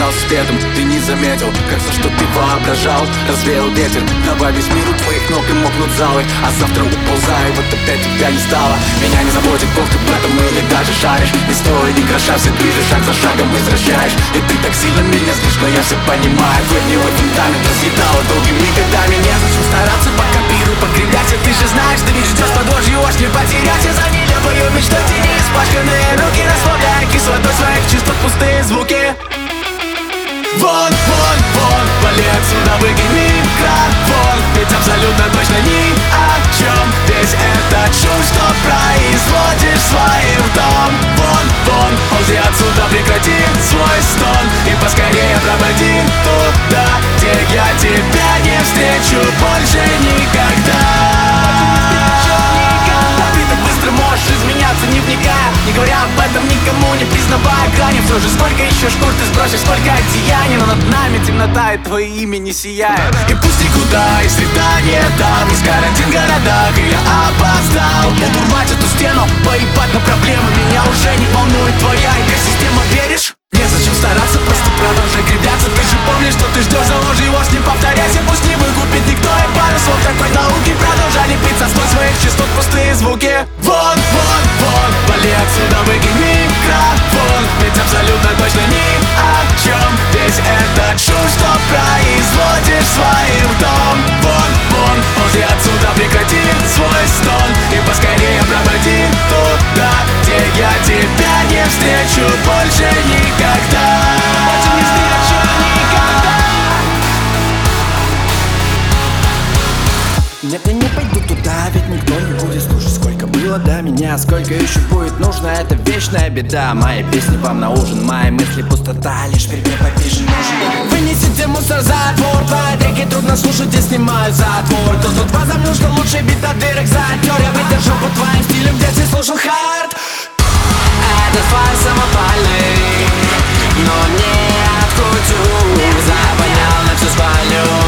казался спетым, ты не заметил, как за что ты воображал. Развеял ветер, давай весь мир у твоих ног и мокнут залы. А завтра уползай, вот опять тебя не стало. Меня не заботит, бог ты в этом или даже шаришь. Не стоит ни гроша, все ближе, шаг за шагом возвращаешь. И ты так сильно меня злишь, но я все понимаю. Твой гнилой фундамент разъедала долгими годами. Незачем стараться по копиру, покривляться. Ты же знаешь, ты ведь ждешь подвожью, аж не потерять. Я за нелепою мечтой тени испачканные руки, расслабляя кислотой своих чувств пустые звуки. Вон, вон, вон, вали отсюда, выкинь микрофон. Ведь абсолютно точно ни о чем весь этот шум, что производишь своим ртом. Вон, вон, ползи отсюда, прекрати свой стон и поскорее проводи туда, где я тебя не встречу больше никогда. Ты так быстро можешь изменяться, не вникая, не говоря об этом никому, не признавая грани. Все же сколько еще шкур ты сбросишь, сколько одеяний, но над нами темнота и твое имя не сияет. И пусть никуда, и среда не там, есть карантин в городах, и я опоздал. Буду рвать эту стену, поебать на проблемы, меня уже не волнует твоя экосистема, веришь? Незачем стараться, просто продолжай кривляться. Ты же помнишь, что ты ждешь, заложи его, с ним повторяйся. Пусть не выкупит никто и пару слов такой науки. Продолжай лепить со стой своих частот пустые звуки. Вон, вон, вон, вали отсюда, выкинь микрофон. Ведь абсолютно точно ни о чем весь этот шум, что производишь своим ртом. Вон, вон, ползи отсюда, прекрати свой стон и поскорее проводи туда, где я тебя не встречу больше никогда. Больше не встречу никогда. Нет, я не пойду туда, ведь никто не будет слушать. Сколько было до меня, сколько еще будет нужно. Это вечная беда. Мои песни вам на ужин, мои мысли пустота. Лишь в ритме попиже нужен. Вынесите мусор за двор. Твои треки трудно слушать, я снимаю затвор. Кто тут возомнил, что лучший бит от дырок затер. Я выдержу по твоим стилям, в детстве слушал хард. Этот файл самопальный, но не откутю. Запонял на всю спальню.